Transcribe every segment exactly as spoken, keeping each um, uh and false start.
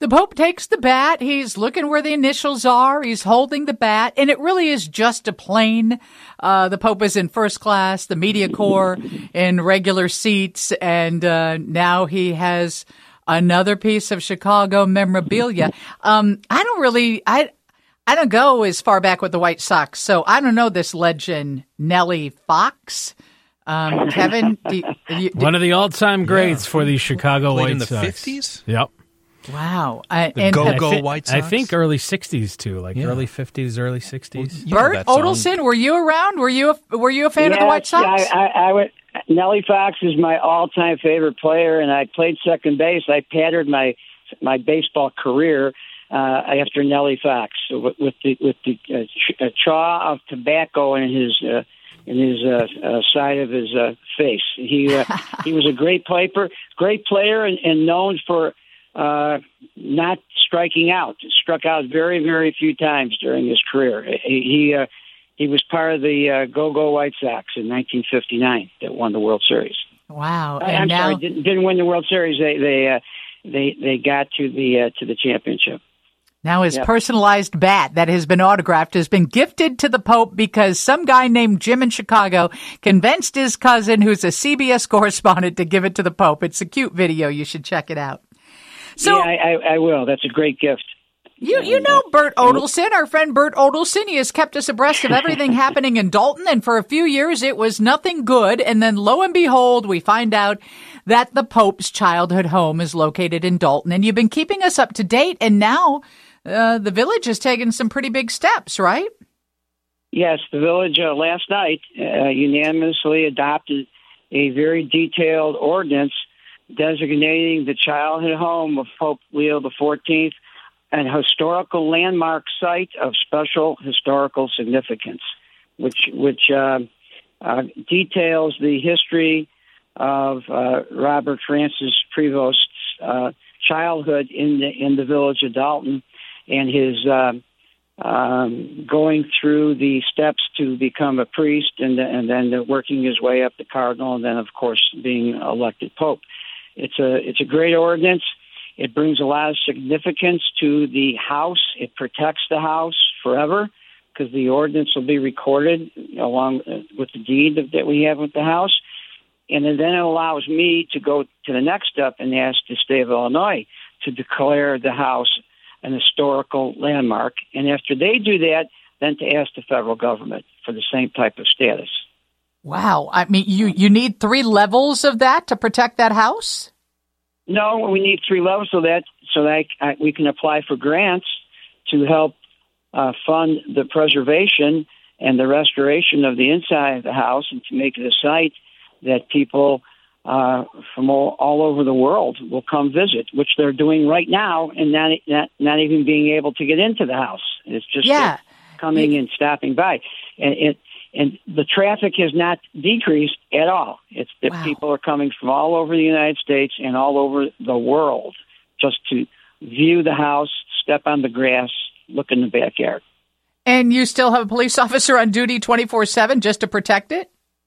The Pope takes the bat. He's looking where the initials are. He's holding the bat, and it really is just a plane. Uh, the Pope is in first class, the media corps in regular seats, and uh, now he has another piece of Chicago memorabilia. Um, I don't really, I, I don't go as far back with the White Sox, so I don't know this legend, Nellie Fox. Um, Kevin, do, do you, do, one of the all-time greats yeah. for the Chicago Played White in the Sox. fifties? Yep. Wow. I, The and Go-Go I thi- White Sox? I think early sixties, too, like Yeah. early fifties, early sixties. You know Bert that song. Odelson, were you around? Were you a, were you a fan yes, of the White Sox? I, I, I would, Nellie Fox is my all-time favorite player, and I played second base. I patterned my my baseball career uh, after Nellie Fox with, with the with the uh, ch- uh, chaw of tobacco in his uh, in his uh, uh, side of his uh, face. He uh, he was a great player, great player, and, and known for uh, not striking out. Struck out very, very few times during his career. He he, uh, he was part of the uh, Go-Go White Sox in nineteen fifty-nine that won the World Series. Wow! I, And I'm now, sorry, didn't, didn't win the World Series. They they uh, they they got to the uh, to the championship. now his Yep. personalized bat that has been autographed has been gifted to the Pope because some guy named Jim in Chicago convinced his cousin, who's a C B S correspondent, to give it to the Pope. It's a cute video. You should check it out. So yeah, I, I, I will. That's a great gift. you you know Bert Odelson, our friend Bert Odelson. He has kept us abreast of everything happening in Dalton, and for a few years it was nothing good. And then lo and behold, we find out that the Pope's childhood home is located in Dalton. And you've been keeping us up to date, and now uh, the village has taken some pretty big steps, right? Yes, the village uh, last night uh, unanimously adopted a very detailed ordinance designating the childhood home of Pope Leo the fourteenth an historical landmark site of special historical significance, which which uh, uh, details the history of uh, Robert Francis Prevost's uh, childhood in the in the village of Dalton, and his uh, um, going through the steps to become a priest, and and then working his way up to cardinal, and then of course being elected pope. It's a it's a great ordinance. It brings a lot of significance to the house. It protects the house forever because the ordinance will be recorded along with the deed that we have with the house. And then it allows me to go to the next step and ask the state of Illinois to declare the house an historical landmark. And after they do that, then to ask the federal government for the same type of status. Wow. I mean, you, you need three levels of that to protect that house? No, we need three levels so that so that I, we can apply for grants to help uh, fund the preservation and the restoration of the inside of the house, and to make it a site that people uh, from all, all over the world will come visit, which they're doing right now, and not not, not even being able to get into the house. It's just Yeah. uh, coming and stopping by, and it. And the traffic has not decreased at all. It's that Wow. people are coming from all over the United States and all over the world just to view the house, step on the grass, look in the backyard. And you still have a police officer on duty twenty-four seven just to protect it?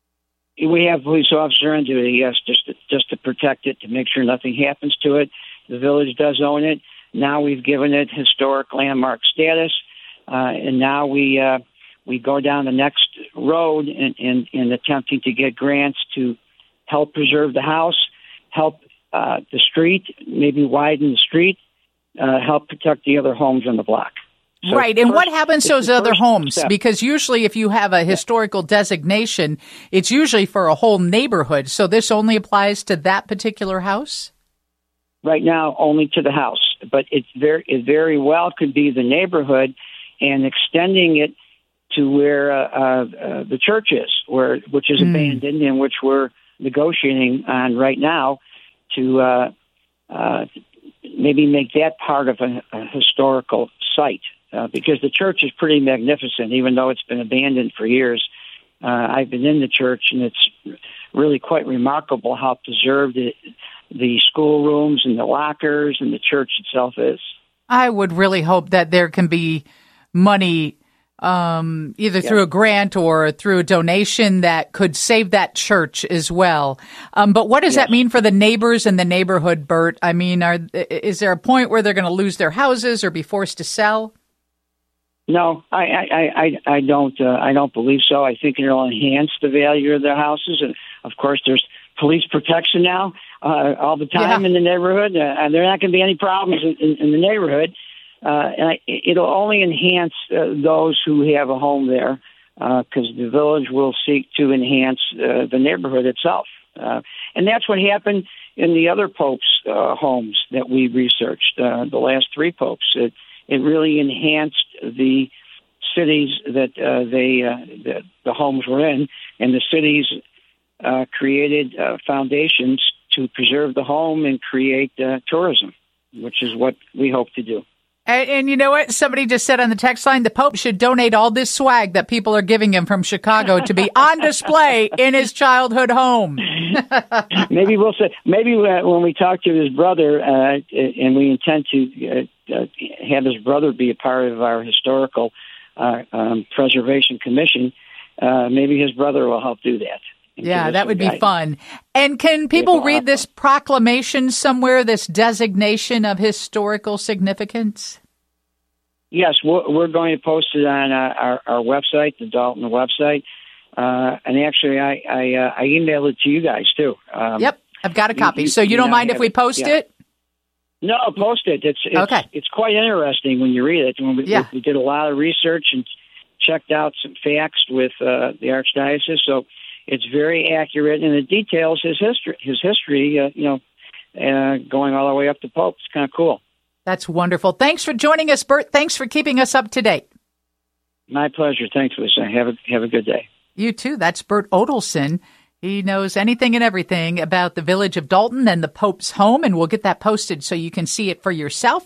We have a police officer on duty, yes, just to, just to protect it, to make sure nothing happens to it. The village does own it. Now we've given it historic landmark status, uh, and now we... Uh, We go down the next road in, in, in attempting to get grants to help preserve the house, help uh, the street, maybe widen the street, uh, help protect the other homes on the block. So right. And first, what happens to those the other first homes? step. Because usually if you have a historical designation, it's usually for a whole neighborhood. So this only applies to that particular house? Right now, only to the house. But it's very, it very well could be the neighborhood, and extending it to where uh, uh, the church is, where which is mm. abandoned, and which we're negotiating on right now to uh, uh, maybe make that part of a, a historical site, uh, because the church is pretty magnificent, even though it's been abandoned for years. Uh, I've been in the church, and it's really quite remarkable how preserved it, the schoolrooms and the lockers and the church itself is. I would really hope that there can be money um, either Yeah. through a grant or through a donation that could save that church as well. Um, but what does Yes. that mean for the neighbors in the neighborhood, Bert? I mean, are, is there a point where they're going to lose their houses or be forced to sell? No, I I, I, I don't uh, I don't believe so. I think it'll enhance the value of their houses, and of course, there's police protection now uh, all the time Yeah. in the neighborhood, uh, and there are not going to be any problems in, in, in the neighborhood. Uh, and I, it'll only enhance uh, those who have a home there, because the village will seek to enhance uh, the neighborhood itself, uh, and that's what happened in the other popes' uh, homes that we researched. Uh, the last three popes. It, It really enhanced the cities that uh, they uh, the, the homes were in, and the cities uh, created uh, foundations to preserve the home and create uh, tourism, which is what we hope to do. And, and you know what? Somebody just said on the text line, the Pope should donate all this swag that people are giving him from Chicago to be on display in his childhood home. Maybe we'll say, maybe when we talk to his brother, uh, and we intend to uh, uh, have his brother be a part of our historical uh, um, preservation commission, uh, maybe his brother will help do that. Yeah, that would be fun. And can people read this proclamation somewhere, this designation of historical significance? Yes, we're, we're going to post it on uh, our, our website, the Dalton website. Uh, and actually, I I, uh, I emailed it to you guys, too. Um, yep, I've got a copy. You, you, so you, you don't mind if have we it. post Yeah. it? No, post it. It's, it's, okay. It's quite interesting when you read it. When we, yeah. we, we did a lot of research and checked out some facts with uh, the Archdiocese, so it's very accurate, and it details his history, his history, uh, you know, uh, going all the way up to Pope. It's kind of cool. That's wonderful. Thanks for joining us, Bert. Thanks for keeping us up to date. My pleasure. Thanks, Lisa. Have a, have a good day. You too. That's Bert Odelson. He knows anything and everything about the village of Dalton and the Pope's home, and we'll get that posted so you can see it for yourself.